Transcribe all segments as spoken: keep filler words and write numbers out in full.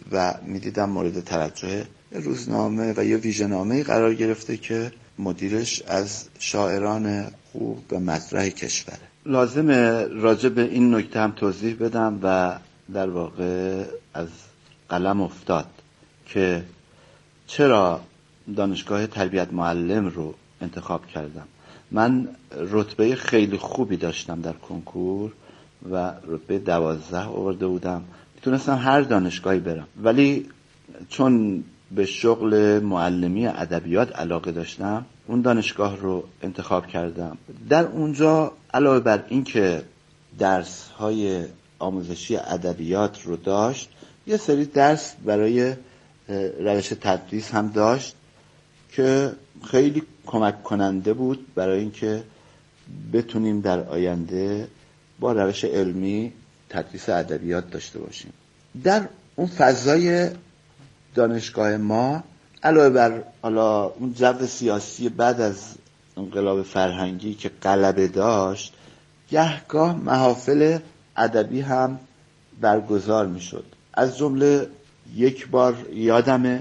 و میدیدم مورد توجه روزنامه و یا ویژه‌نامه‌ای قرار گرفته که مدیرش از شاعران خوب و مطرح کشوره. لازمه راجع به این نکته هم توضیح بدم و در واقع از قلم افتاد که چرا دانشگاه تربیت معلم رو انتخاب کردم. من رتبه خیلی خوبی داشتم در کنکور و رتبه دوازده آورده بودم، میتونستم هر دانشگاهی برم، ولی چون به شغل معلمی ادبیات علاقه داشتم اون دانشگاه رو انتخاب کردم. در اونجا علاوه بر این که درس های آموزشی ادبیات رو داشت، یه سری درس برای روش تدریس هم داشت که خیلی کمک کننده بود برای اینکه بتونیم در آینده با روش علمی تدریس ادبیات داشته باشیم. در اون فضای دانشگاه ما علاوه بر حالا اون جو سیاسی بعد از انقلاب فرهنگی که غلبه داشت، گهگاه محافل ادبی هم برگزار میشد. از جمله یک بار یادم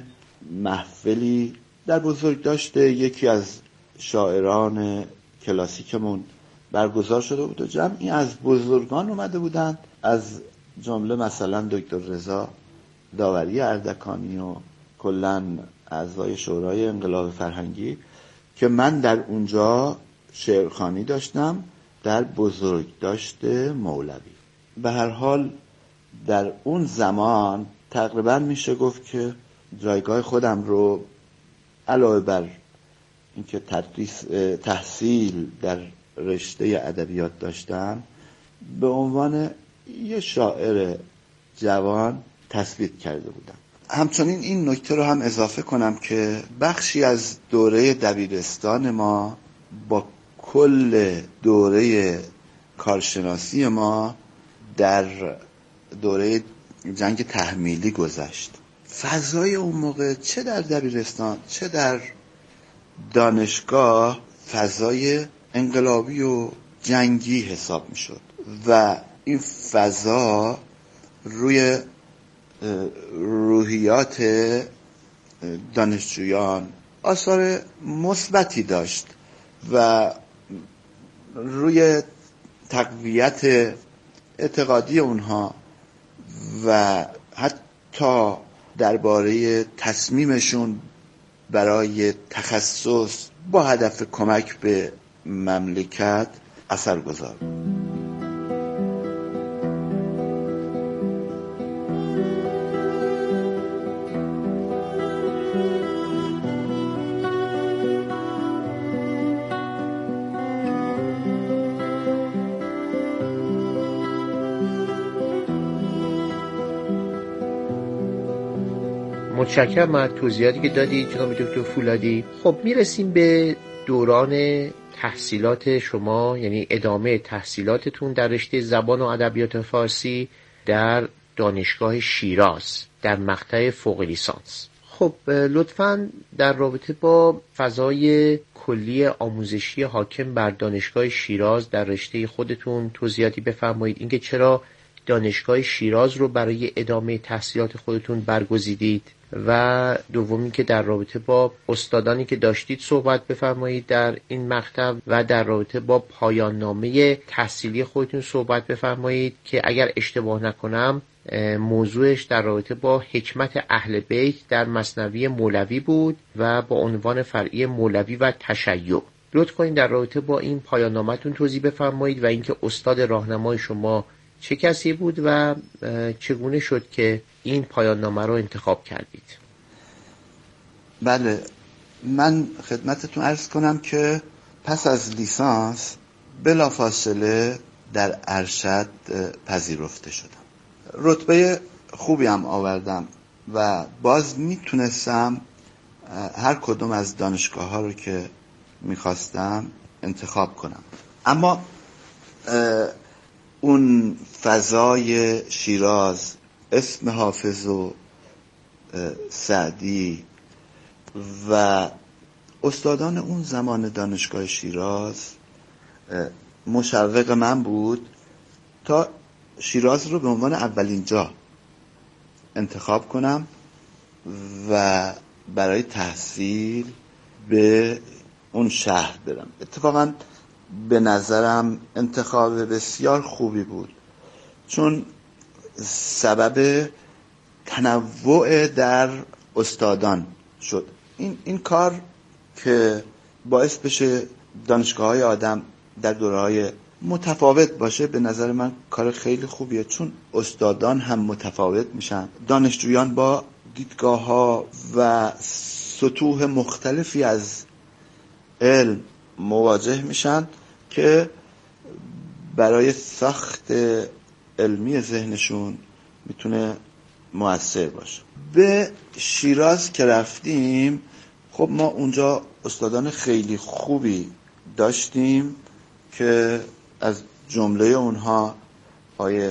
محفلی در بزرگداشت یکی از شاعران کلاسیکمون برگزار شده بود و جمعی از بزرگان اومده بودند، از جمله مثلا دکتر رضا داوری اردکانی و کلاً اعضای شورای انقلاب فرهنگی، که من در اونجا شعرخوانی داشتم در بزرگداشت مولوی. به هر حال در اون زمان تقریبا میشه گفت که جایگاه خودم رو علاوه بر اینکه تدریس تحصیل در رشته ادبیات داشتم، به عنوان یه شاعر جوان تثبیت کرده بودم. همچنین این نکته رو هم اضافه کنم که بخشی از دوره دبیرستان ما با کل دوره کارشناسی ما در دوره جنگ تحمیلی گذشت. فضای اون موقع چه در دبیرستان چه در دانشگاه فضای انقلابی و جنگی حساب می شد و این فضا روی روحیات دانشجویان آثار مثبتی داشت و روی تقویت اعتقادی اونها و حتی درباره تصمیمشون برای تخصص با هدف کمک به مملکت اثر گذار. متشکرم از توضیحاتی که دادید جناب دکتر فولادی. خب میرسیم به دوران تحصیلات شما، یعنی ادامه تحصیلاتتون در رشته زبان و ادبیات فارسی در دانشگاه شیراز در مقطع فوق لیسانس. خب لطفاً در رابطه با فضای کلی آموزشی حاکم بر دانشگاه شیراز در رشته خودتون توضیحاتی بفرمایید. اینکه چرا دانشگاه شیراز رو برای ادامه تحصیلات خودتون برگزیدید و دومی که در رابطه با استادانی که داشتید صحبت بفرمایید در این مقطع و در رابطه با پایان نامه تحصیلی خودتون صحبت بفرمایید که اگر اشتباه نکنم موضوعش در رابطه با حکمت اهل بیت در مثنوی مولوی بود و با عنوان فرعی مولوی و تشیع. لطف کنید در رابطه با این پایان نامه‌تون توضیح بفرمایید و اینکه استاد راهنمای شما چه کسی بود و چگونه شد که این پایان نامه رو انتخاب کردید. بله، من خدمتتون عرض کنم که پس از لیسانس بلافاصله در ارشد پذیرفته شدم. رتبه خوبی هم آوردم و باز میتونستم هر کدوم از دانشگاه ها رو که میخواستم انتخاب کنم. اما اون فضای شیراز، اسم حافظ و سعدی و استادان اون زمان دانشگاه شیراز مشوق من بود تا شیراز رو به عنوان اولین جا انتخاب کنم و برای تحصیل به اون شهر برم. اتفاقا به نظرم انتخاب بسیار خوبی بود، چون سبب تنوع در استادان شد. این این کار که باعث بشه دانشگاه‌های آدم در دوره‌های متفاوت باشه، به نظر من کار خیلی خوبیه، چون استادان هم متفاوت میشن، دانشجویان با دیدگاه‌ها و سطوح مختلفی از علم مواجه میشن که برای ساخت علمی ذهنشون میتونه مؤثر باشه. به شیراز که رفتیم، خب ما اونجا استادان خیلی خوبی داشتیم که از جمله اونها آقای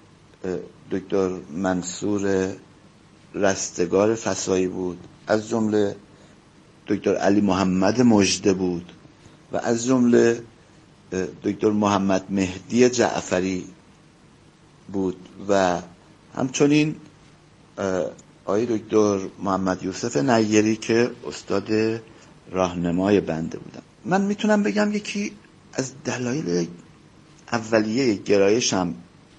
دکتر منصور رستگار فسایی بود، از جمله دکتر علی محمد مژده بود و از جمله دکتر محمد مهدی جعفری بود و همچنین آقای دکتر محمد یوسف نیری که استاد راهنمای بنده بودن. من میتونم بگم یکی از دلایل اولیه گرایشم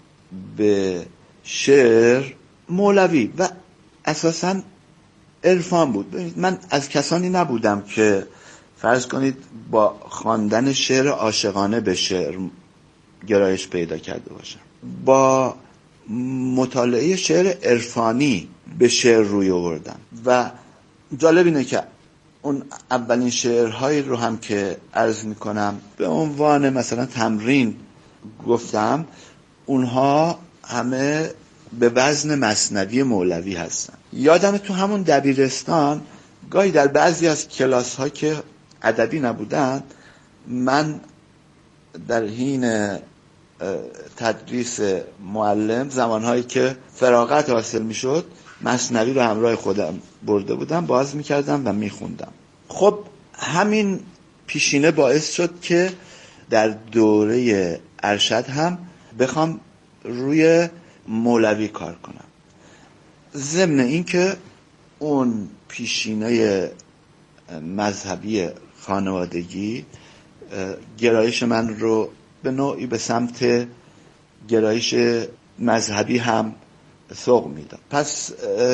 به شعر مولوی و اساساً عرفان بود. من از کسانی نبودم که فرض کنید با خواندن شعر عاشقانه به شعر گرایش پیدا کرده باشم. با مطالعه شعر عرفانی به شعر روی آوردم و جالب اینه که اون اولین شعرهایی رو هم که عرض میکنم به عنوان مثلا تمرین گفتم، اونها همه به وزن مثنوی مولوی هستن. یادم تو همون دبیرستان گاهی در بعضی از کلاس ها که ادبی نبودن، من در حین تدریس معلم زمانهایی که فراغت حاصل میشد مثنوی رو همراه خودم برده بودم، باز میکردم و میخوندم. خب همین پیشینه باعث شد که در دوره ارشد هم بخوام روی مولوی کار کنم. ضمن این که اون پیشینه مذهبی خانوادگی گرایش من رو به نوعی به سمت گرایش مذهبی هم سوق میداد. پس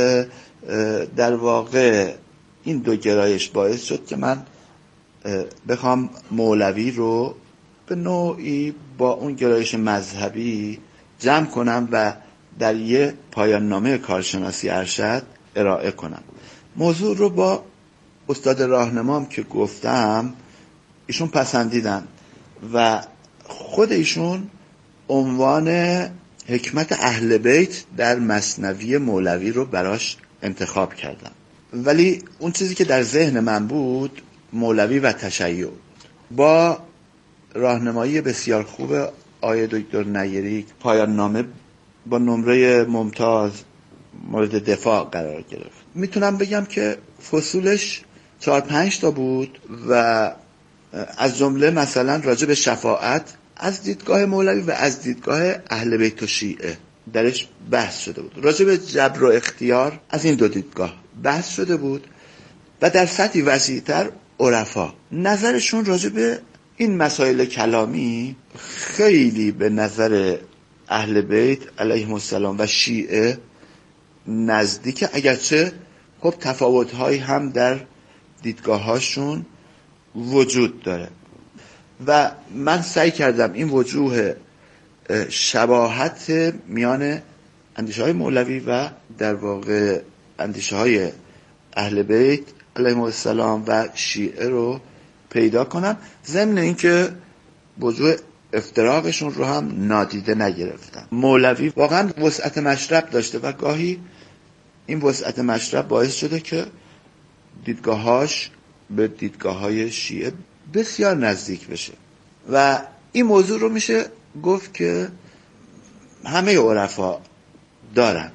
در واقع این دو گرایش باعث شد که من بخوام مولوی رو به نوعی با اون گرایش مذهبی جمع کنم و در یه پایان نامه کارشناسی ارشد ارائه کنم. موضوع رو با استاد راهنمام که گفتم ایشون پسندیدن و خود ایشون عنوان حکمت اهل بیت در مثنوی مولوی رو براش انتخاب کردم، ولی اون چیزی که در ذهن من بود مولوی و تشیع بود. با راهنمایی بسیار خوب آقای دکتر نیری پایان نامه با نمره ممتاز مورد دفاع قرار گرفت. میتونم بگم که فصولش چهار پنج تا بود و از جمله مثلا راجع به شفاعت از دیدگاه مولوی و از دیدگاه اهل بیت و شیعه درش بحث شده بود. راجع به جبر و اختیار از این دو دیدگاه بحث شده بود و در سطحی وسیع‌تر عرفا نظرشون راجع به این مسائل کلامی خیلی به نظر اهل بیت علیهم السلام و شیعه نزدیک، اگرچه خب تفاوت‌هایی هم در دیدگاه‌هاشون وجود داره و من سعی کردم این وجوه شباهت میان اندیشه‌های مولوی و در واقع اندیشه‌های اهل بیت علیهم السلام و شیعه رو پیدا کنم، ضمن اینکه وجوه افتراقشون رو هم نادیده نگرفتم. مولوی واقعا وسعت مشرب داشته و گاهی این وسعت مشرب باعث شده که دیدگاهاش به دیدگاه‌های شیعه بسیار نزدیک بشه و این موضوع رو میشه گفت که همه عرفا دارن.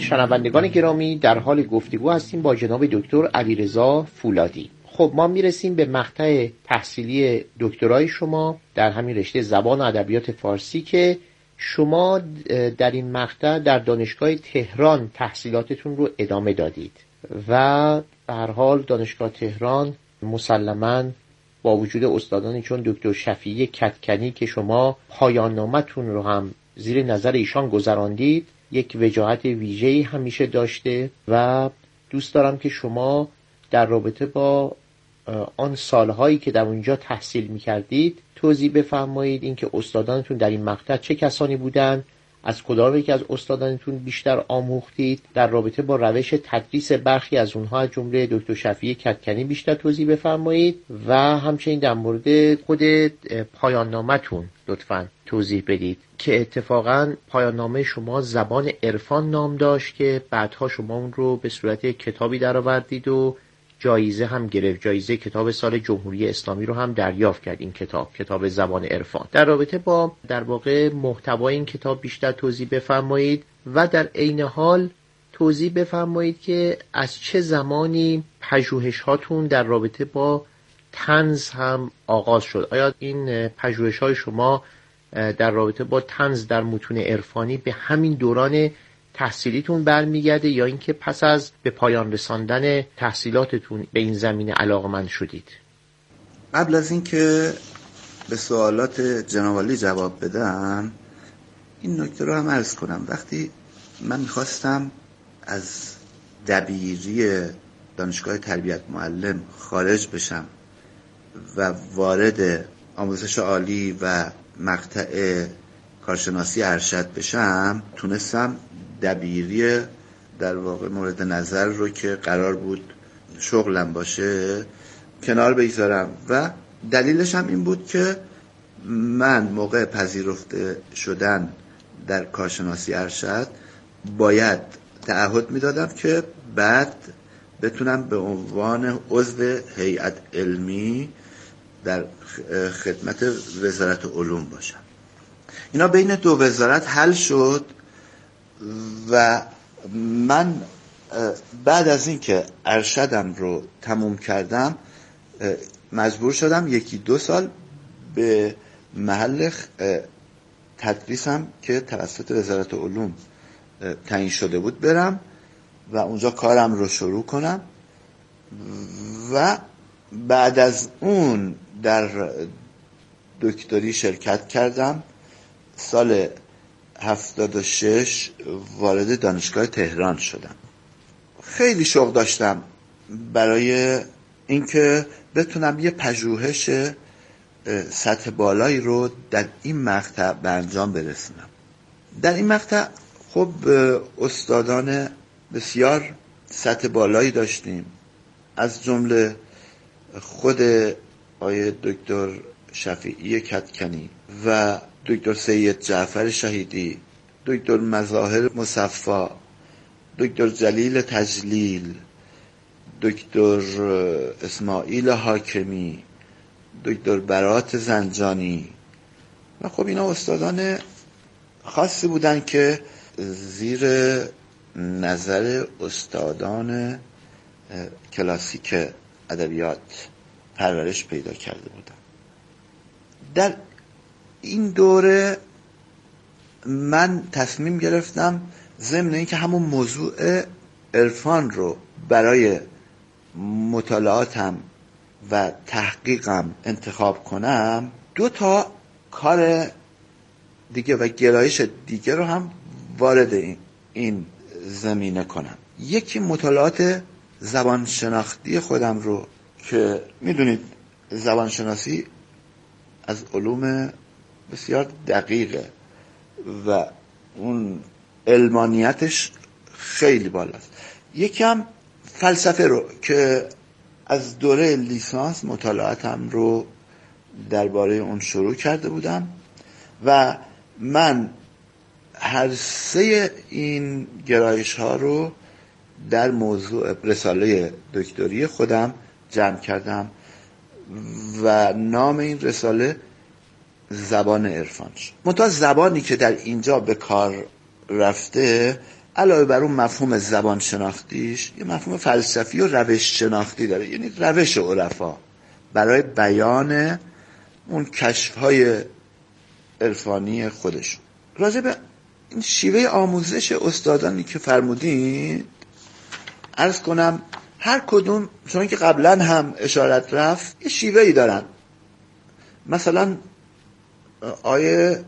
شنوندگان گرامی، در حال گفتگو هستیم با جناب دکتر علیرضا فولادی. خب ما میرسیم به مقطع تحصیلی دکترای شما در همین رشته زبان و ادبیات فارسی که شما در این مقطع در دانشگاه تهران تحصیلاتتون رو ادامه دادید و به هر حال دانشگاه تهران مسلماً با وجود استادانی چون دکتر شفیعی کدکنی که شما پایان نامتون رو هم زیر نظر ایشان گذراندید یک وجاهت ویژه‌ای همیشه داشته و دوست دارم که شما در رابطه با آن سالهایی که در اونجا تحصیل می‌کردید توضیح بفرمایید اینکه استادانتون در این مقطع چه کسانی بودند، از کدام یکی از استادانتون بیشتر آموختید، در رابطه با روش تدریس برخی از اونها از جمله دکتر شفیعی کدکنی بیشتر توضیح بفرمایید و همچنین در مورد خود پایان نامتون لطفاً توضیح بدید که اتفاقاً پایان نامه شما زبان عرفان نام داشت که بعدها شما اون رو به صورت کتابی درآوردید و جایزه هم گرفت. جایزه کتاب سال جمهوری اسلامی رو هم دریافت کرد این کتاب، کتاب زبان عرفان. در رابطه با در واقع محتوای این کتاب بیشتر توضیح بفرمایید و در عین حال توضیح بفرمایید که از چه زمانی پژوهش هاتون در رابطه با طنز هم آغاز شد. آیا این پژوهش های شما در رابطه با طنز در متون عرفانی به همین دوران تحصیلیتون برمیگرده یا اینکه پس از به پایان رساندن تحصیلاتتون به این زمینه علاقه‌مند شدید؟ قبل از اینکه به سوالات جناب عالی جواب بدم این نکته رو هم عرض کنم. وقتی من میخواستم از دبیری دانشگاه تربیت معلم خارج بشم و وارد آموزش عالی و مقطع کارشناسی ارشد بشم، تونستم دبیری در واقع مورد نظر رو که قرار بود شغلم باشه کنار بگذارم و دلیلش هم این بود که من موقع پذیرفته شدن در کارشناسی ارشد باید تعهد میدادم که بعد بتونم به عنوان عضو هیئت علمی در خدمت وزارت علوم باشم. اینا بین دو وزارت حل شد و من بعد از اینکه ارشدم رو تموم کردم مجبور شدم یکی دو سال به محل تدریسم که توسط وزارت علوم تعیین شده بود برم و اونجا کارم رو شروع کنم و بعد از اون در دکتری شرکت کردم. سال هفتاد و شش وارد دانشگاه تهران شدم. خیلی شوق داشتم برای اینکه بتونم یه پژوهش سطح بالایی رو در این مقطع به انجام برسونم. در این مقطع خب استادان بسیار سطح بالایی داشتیم، از جمله خود آقای دکتر شفیعی کدکنی و دکتر سید جعفر شهیدی، دکتر مظاهر مصفا، دکتر جلیل تجلیل، دکتر اسماعیل حاکمی، دکتر برات زنجانی و خب اینا استادان خاصی بودن که زیر نظر استادان کلاسیک ادبیات پرورش پیدا کرده بودن. در این دوره من تصمیم گرفتم ضمن اینکه همون موضوع عرفان رو برای مطالعاتم و تحقیقم انتخاب کنم، دو تا کار دیگه و گرایش دیگه رو هم وارد این زمینه کنم. یکی مطالعات زبان شناختی خودم رو که میدونید زبان شناسی از علوم بسیار دقیقه و اون علمانیتش خیلی بالاست. یکی هم فلسفه رو که از دوره لیسانس مطالعاتم رو درباره اون شروع کرده بودم و من هر سه این گرایش ها رو در موضوع رساله دکتری خودم جمع کردم و نام این رساله زبان عرفان شد. منتها زبانی که در اینجا به کار رفته علاوه بر اون مفهوم زبان شناختیش یه مفهوم فلسفی و روش شناختی داره، یعنی روش عرفا برای بیان اون کشف‌های عرفانی خودشون. راجع به این شیوه آموزش استادانی که فرمودین عرض کنم هر کدوم چون که قبلا هم اشارت رفت یه شیوهی دارن. مثلا آیه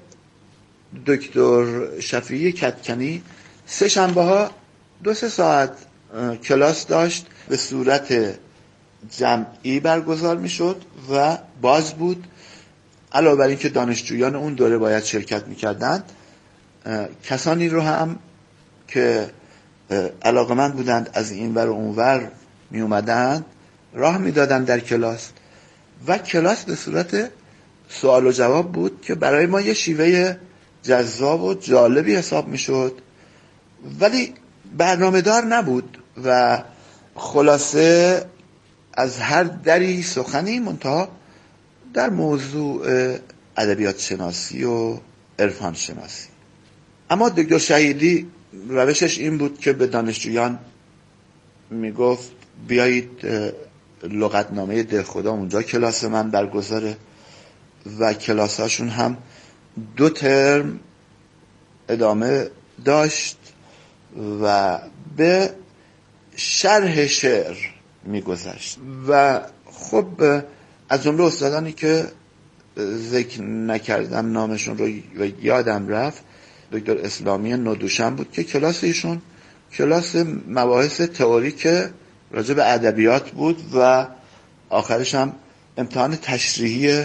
دکتر شفیعی کدکنی سه شنبه ها دو سه ساعت کلاس داشت، به صورت جمعی برگزار می شد و باز بود. علاوه بر این که دانشجویان اون دوره باید شرکت می کردن، کسانی رو هم که علاقمند بودند از این ور و اون ور می اومدن راه می دادن در کلاس و کلاس به صورت سوال و جواب بود که برای ما یه شیوه جذاب و جالبی حساب می شد، ولی برنامه دار نبود و خلاصه از هر دری سخنی منتها در موضوع ادبیات شناسی و عرفان شناسی. اما دکتر شهیدی روشش این بود که به دانشجویان میگفت بیایید لغتنامه دهخدا اونجا کلاس من برگزاره و کلاساشون هم دو ترم ادامه داشت و به شرح شعر میگذشت. و خب از جمله استادانی که ذکر نکردم نامشون رو یادم رفت دکتر اسلامی نودوشم بود که کلاس ایشون کلاس مباحث تئوریک راجع به ادبیات بود و آخرش هم امتحان تشریحی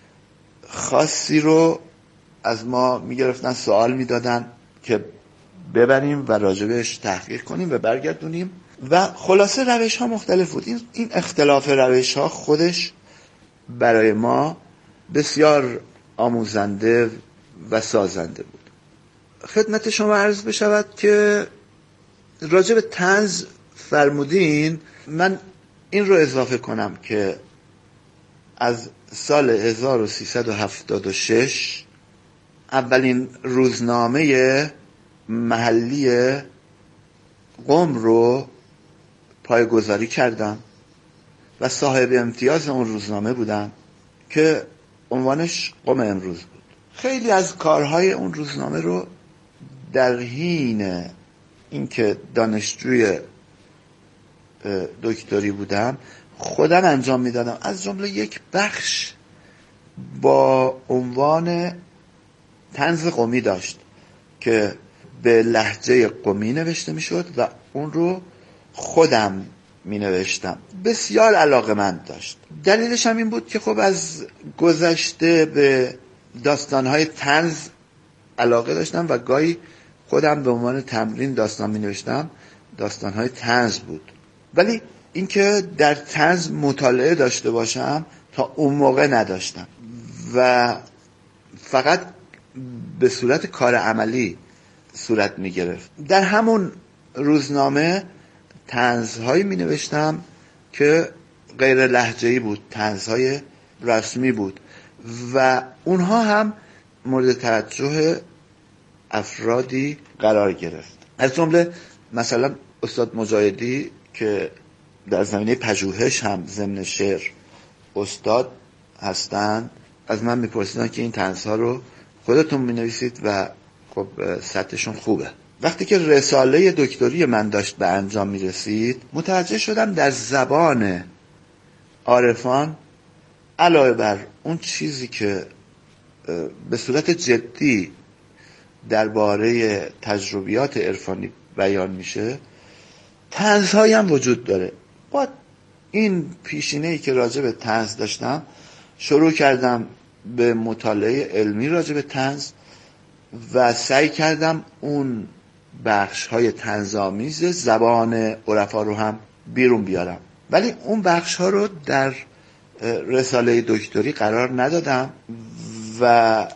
خاصی رو از ما میگرفتن، سوال میدادن که ببریم و راجبش تحقیق کنیم و برگردونیم و خلاصه روش ها مختلف بود. این, این اختلاف روش ها خودش برای ما بسیار آموزنده و سازنده بود. خدمت شما عرض بشود که راجع به طنز فرمودین، من این رو اضافه کنم که از سال هزار و سیصد و هفتاد و شش اولین روزنامه محلی قم رو پایه‌گذاری کردم و صاحب امتیاز اون روزنامه بودم که عنوانش قم امروز بود. خیلی از کارهای اون روزنامه رو در حین اینکه دانشجوی دکتری بودم خودم انجام میدادم. از جمله یک بخش با عنوان طنز قمی داشت که به لهجه قمی نوشته میشد و اون رو خودم می نوشتم. بسیار علاقه‌مند داشت. دلیلش هم این بود که خب از گذشته به داستانهای طنز علاقه داشتم و گاهی خودم به عنوان تمرین داستان می نوشتم. داستانهای طنز بود، ولی اینکه در طنز مطالعه داشته باشم تا اون موقع نداشتم و فقط به صورت کار عملی صورت می گرفت. در همون روزنامه طنزهایی می نوشتم که غیر لهجه‌ای بود، طنزهای رسمی بود و اونها هم مورد توجه افرادی قرار گرفت. از جمله مثلا استاد مجاهدی که در زمینه پژوهش هم ضمن شعر استاد هستند از من میپرسیدن که این طنزها رو خودتون مینویسید و خب سطحشون خوبه. وقتی که رساله دکتری من داشت به انجام میرسید متوجه شدم در زبان عارفان علاوه بر اون چیزی که به صورت جدی درباره تجربیات عرفانی بیان میشه طنزهایی هم وجود داره. با این پیشینه‌ای که راجع به طنز داشتم شروع کردم به مطالعه علمی راجع به طنز و سعی کردم اون بخش‌های طنزآمیز زبان عرفا رو هم بیرون بیارم، ولی اون بخش‌ها رو در رساله دکتری قرار ندادم و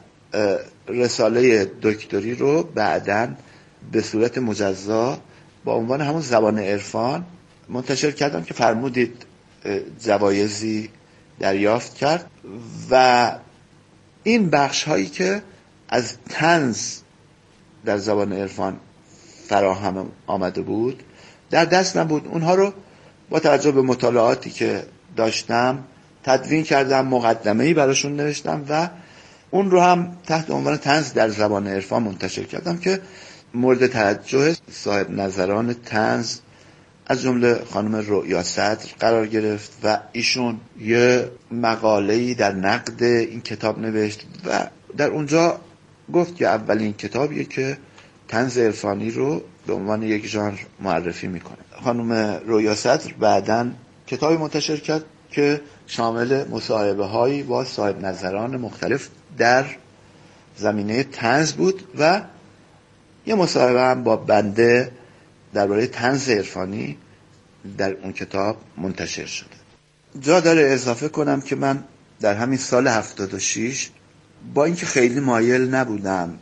رساله دکتری رو بعداً به صورت مجزا با عنوان همون زبان عرفان منتشر کردم که فرمودید جوایزی دریافت کرد و این بخش هایی که از طنز در زبان عرفان فراهم آمده بود در دست نبود. اونها رو با توجه به مطالعاتی که داشتم تدوین کردم، مقدمه‌ای براشون نوشتم و اون رو هم تحت عنوان طنز در زبان عرفان منتشر کردم که مورد توجه صاحب نظران طنز از جمله خانم رؤیا صدر قرار گرفت و ایشون یه مقاله‌ای در نقد این کتاب نوشت و در اونجا گفت که اولین کتابیه که طنز عرفانی رو به عنوان یک ژانر معرفی میکنه. خانم رؤیا صدر بعداً کتابی منتشر کرد که شامل مصاحبه هایی با صاحب نظران مختلف در زمینه طنز بود و یه مصاحبه هم با بنده درباره طنز عرفانی در اون کتاب منتشر شده. جا داره اضافه کنم که من در همین سال هفتاد و شش با اینکه خیلی مایل نبودم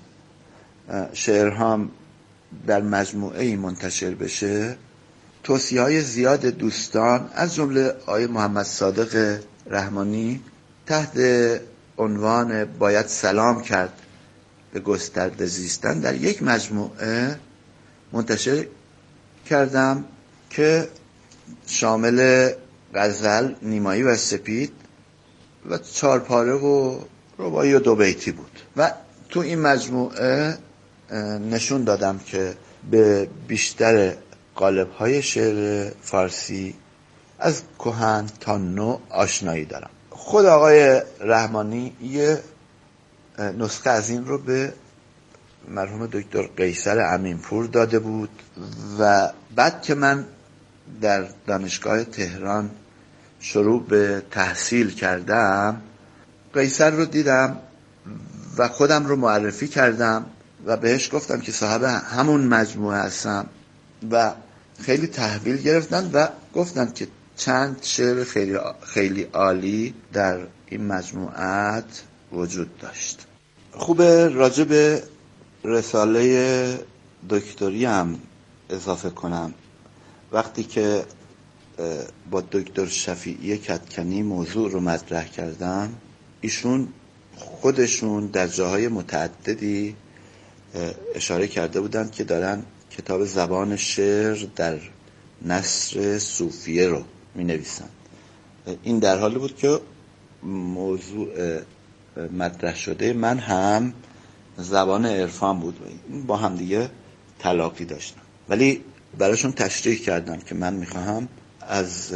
شعرهام در مجموعه‌ای منتشر بشه، توصیه‌های زیاد دوستان از جمله آقای محمد صادق رحمانی تحت عنوان باید سلام کرد به گسترده زیستن در یک مجموعه منتشر کردم که شامل غزل، نیمایی و سپید و چارپاره و رباعی و دو بیتی بود و تو این مجموعه نشون دادم که به بیشتر قالب‌های شعر فارسی از کهن تا نو آشنایی دارم. خود آقای رحمانی یه نسخه از این رو به مرحوم دکتر قیصر امینپور داده بود و بعد که من در دانشگاه تهران شروع به تحصیل کردم، قیصر رو دیدم و خودم رو معرفی کردم و بهش گفتم که صاحب همون مجموعه هستم و خیلی تحویل گرفتن و گفتن که چند شعر خیلی خیلی عالی در این مجموعات وجود داشت. خوبه راجع به رساله دکتری هم اضافه کنم. وقتی که با دکتر شفیعی کدکنی موضوع رو مطرح کردم، ایشون خودشون در جاهای متعددی اشاره کرده بودند که دارن کتاب زبان شعر در نثر صوفیه رو می نویسن. این در حالی بود که موضوع مطرح شده من هم زبان عرفان بود، با هم دیگه تلاقی داشتم، ولی براشون تشریح کردم که من میخواهم از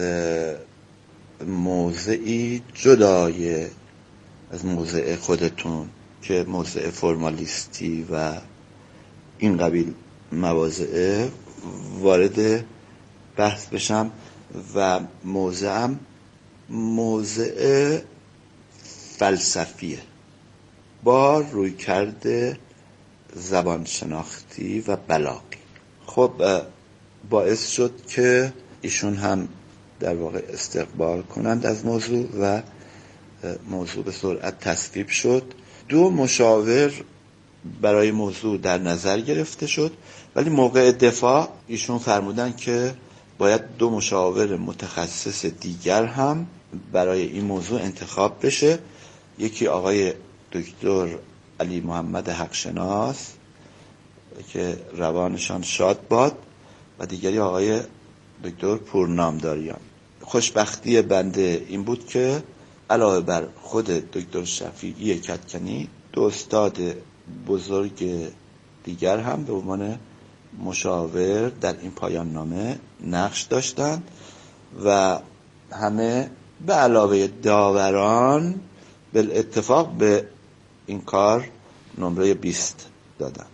موضعی جدای از موضع خودتون که موضع فرمالیستی و این قبیل مواضع وارد بحث بشم و موضعم موضع فلسفیه با رویکرد زبان شناختی و بلاغی. خب باعث شد که ایشون هم در واقع استقبال کنند از موضوع و موضوع به سرعت تصویب شد. دو مشاور برای موضوع در نظر گرفته شد، ولی موقع دفاع ایشون فرمودن که باید دو مشاور متخصص دیگر هم برای این موضوع انتخاب بشه. یکی آقای دکتر علی محمد حقشناس که روانشان شاد باد و دیگری آقای دکتر پورنامداریان. خوشبختی بنده این بود که علاوه بر خود دکتر شفیعی کدکنی دو استاد بزرگ دیگر هم به عنوان مشاور در این پایان نامه نقش داشتند و همه به علاوه داوران بالاتفاق به این کار نمره بیست دادن.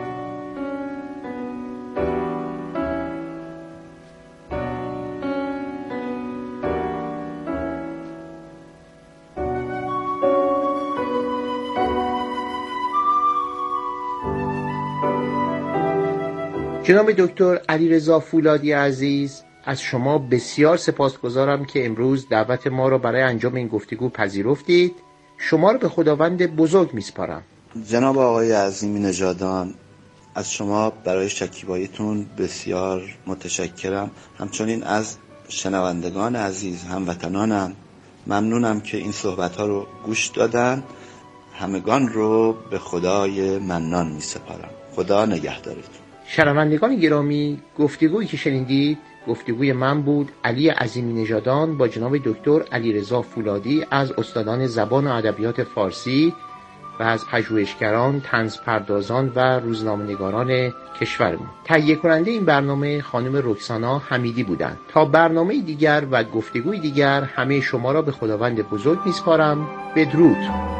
جناب دکتر علیرضا فولادی عزیز، از شما بسیار سپاسگزارم که امروز دعوت ما را برای انجام این گفتگو پذیرفتید. شما رو به خداوند بزرگ میسپارم. جناب آقای عظیمی نژادان، از شما برای شکیباییتون بسیار متشکرم. همچنین از شنوندگان عزیز هموطنانم ممنونم که این صحبت‌ها رو گوش دادن. همگان رو به خدای منان میسپارم. خدا نگهدارتون. شنوندگان گرامی، گفتگویی که شنیدید گفتگوی من بود، علی عظیمی نژادان، با جناب دکتر علیرضا فولادی از استادان زبان و ادبیات فارسی و از پژوهشگران، طنزپردازان و روزنامه‌نگاران کشورمون. تهیه کننده این برنامه خانم رکسانا حمیدی بودند. تا برنامه دیگر و گفتگوی دیگر همه شما را به خداوند بزرگ میسپارم. بدرود.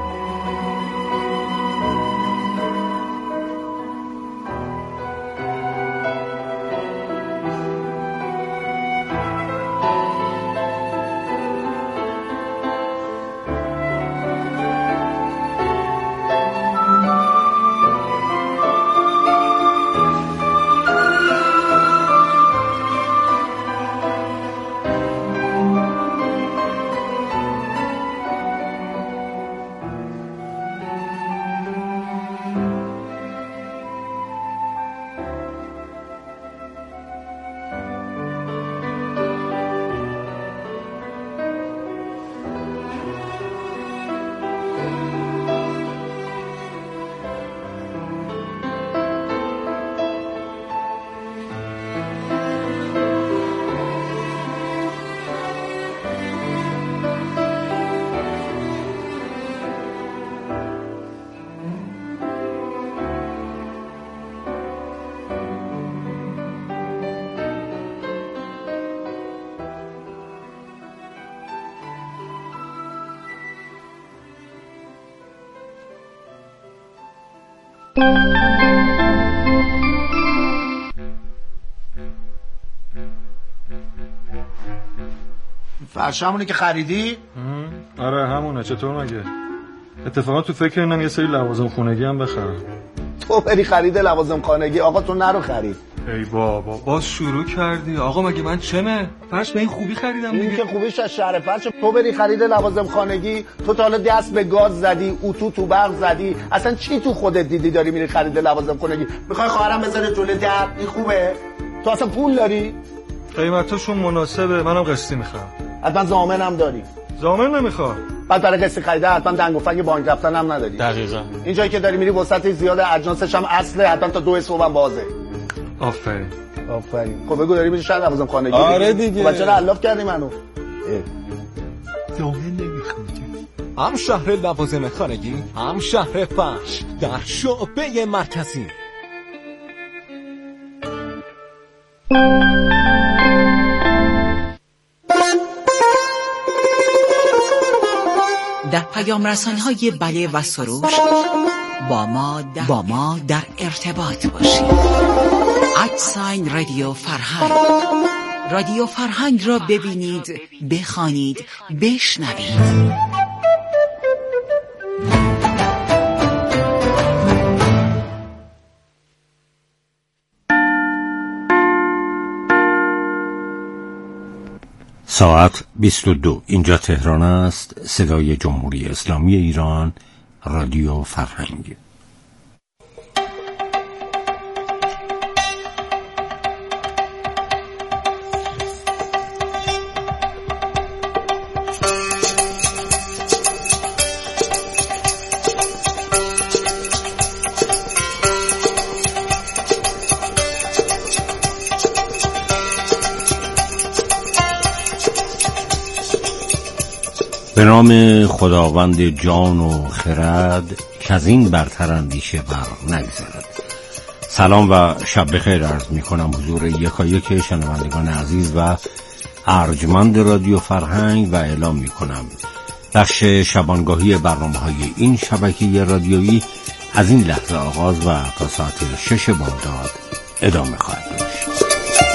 فرشمونی که خریدی؟ آره همونه. چطور مگه؟ اتفاقا تو فکر اینم یه سری لوازم خونگی هم بخرم. تو بری خرید لوازم خانگی، آقا تو نرو خرید. ای بابا باز شروع کردی. آقا مگه من چمه؟ فرش به این خوبی خریدم دیگه. این که خوبیش از شهر فرش. تو بری خرید لوازم خانگی، تو تا حالا دست به گاز زدی، اتو تو برق زدی، اصلا چی تو خودت دیدی داری میری خرید لوازم خانگی؟ میخوای خواهرم بذاره جلوی در؟ این خوبه؟ تو اصلا پول داری؟ قیمتاشون مناسبه، منم قسطی میخوام. حتما ضامنم داری؟ ضامن نمیخوام. بعد برای قسطی خریده حتما دنگ و فنگ بانک رفتن هم نداری. دقیقاً. این جایی که داری میری وسط زیاد اجناسش هم اصله، حتما تا دو صبح هم بازه. آفرین. آفرین. خب بگو داری میری شهر لوازم خانگی؟ آره دیگه. خب چرا الاف کردی منو؟ ضامن نمیخوام. هم شهر لوازم خانگی، هم شهر فرش در شعبه مرکزی. در پیام رسان‌های بله و سروش با ما در, با ما در ارتباط باشید. ادساین رادیو فرهنگ. رادیو فرهنگ را ببینید، بخوانید، بشنوید. ساعت بیست و دو. اینجا تهران است. صدای جمهوری اسلامی ایران، رادیو فرهنگ. به نام خداوند جان و خرد که از این برتر اندیشه بر نگذرد. سلام و شب بخیر عرض می کنم حضور یکایک شنوندگان عزیز و ارجمند رادیو فرهنگ و اعلام می کنم بخش شبانگاهی برنامه های این شبکه رادیویی از این لحظه آغاز و تا ساعت شش بامداد ادامه خواهد داشت.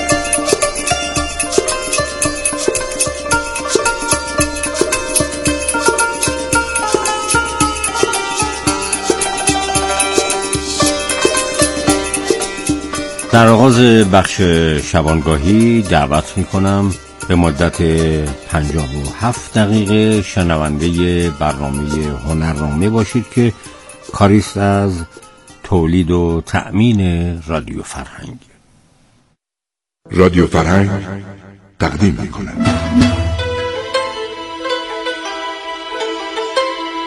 در آغاز بخش شبانگاهی دعوت می کنم به مدت پنجاه و هفت دقیقه شنونده برنامه هنرنامه باشید که کاریست از تولید و تأمین رادیو فرهنگ. رادیو فرهنگ تقدیم می کند.